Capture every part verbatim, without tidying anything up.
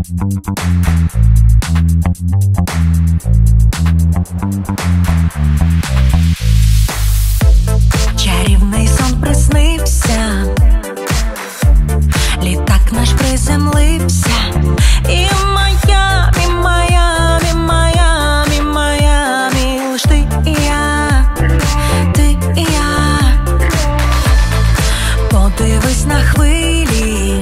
Чарівний сон приснився, літак наш приземлився, і Майамі, Майамі, Майамі, Майамі, лиш ти і я, ти і я. Подивись на хвилі,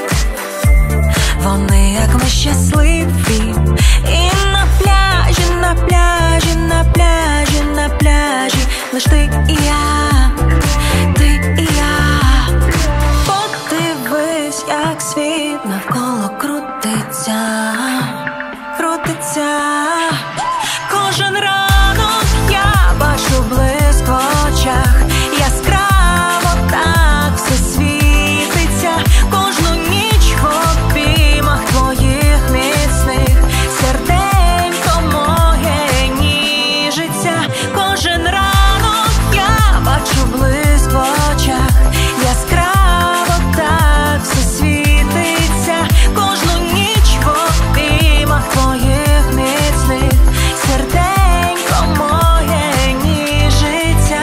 вони як ми щасливі, і на пляжі, на пляжі, на пляжі, на пляжі, лиш ти і я, ти і я. Подивись, як світ навколо крутиться, крутиться. Кожен ранок я бачу блиск в очах, яскраво так все світиться. Кожну ніч в обіймах твоїх міцних серденько моє ніжиться. Кожен ранок я бачу блиск в очах, яскраво так все світиться. Кожну ніч в обіймах твоїх міцних серденько моє ніжиться.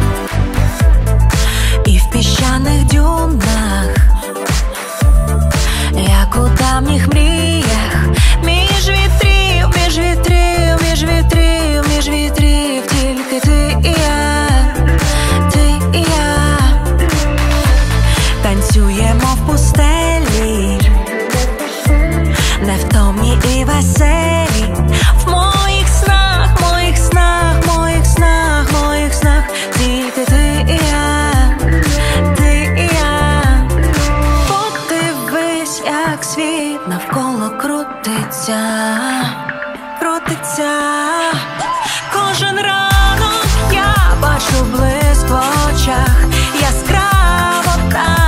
І в піщаних дюнах, як у давніх мріях, між вітрів, між вітрів, між вітрів, між вітрів, тільки ти і я, ти і я. Танцюємо в пустелі, невтомні і веселі. В моїх снах, моїх снах, моїх снах, моїх снах, тільки ти і я, ти і я. Подивись, як світ навколо крутиться, крутиться. Кожен ранок я бачу блиск в очах, яскраво так